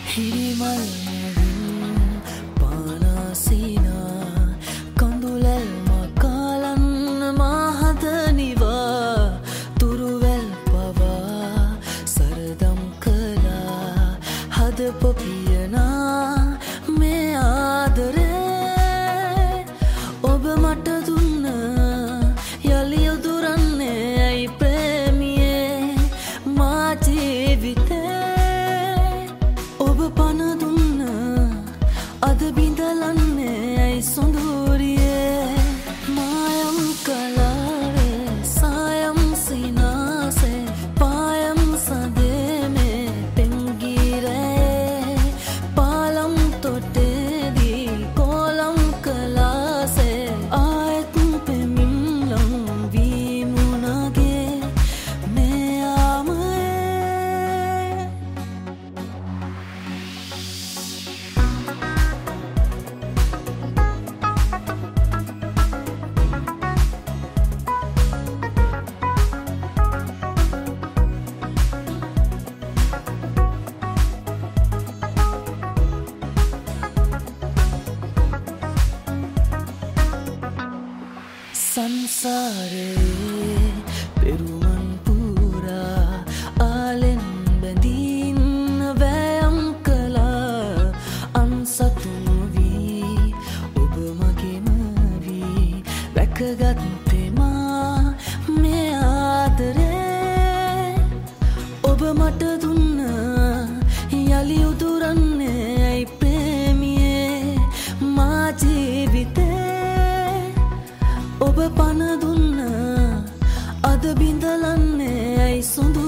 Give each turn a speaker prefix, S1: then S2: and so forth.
S1: හිරිමල් මැදින් පානාසීනා කඳුලැල් මකාලන්න මාහද නිවා තුරුවැල් පවා සරදම් කලා හද පොපියනා මේ ආදරේ ඔබ මට දුන්න යලි යොදුරන්නේ ඇයි ප්‍රේමියේ මා ජීවිතේ ඔබ පන දුන්න අද බිඳලන්නේ ඇයි සොඳුරියේ මායම් කලාවේ සායම් සිනාසේ පායම් සදේ පෙන්ගිරේ පාලම් තොටේදී කොලම් කලාසේ ආයත් පෙමින්ලම් වීමුණගේ මේ ආමයේ සංසාරේ පෙරුමන් පුරා ආලෙන් බැඳීන් වෑයම් කළා අන්සතුන් වී ඔබ මගේම වී රැකගත්තේ මා මේ ආදරේ ඔබ මට දුන්න යලි උදුරන්නේ ඇයි ප්‍රේමියේ මා ජීවිතේ ඔබ පන දුන්න අද බිඳලන්නේ ඇයි සොඳ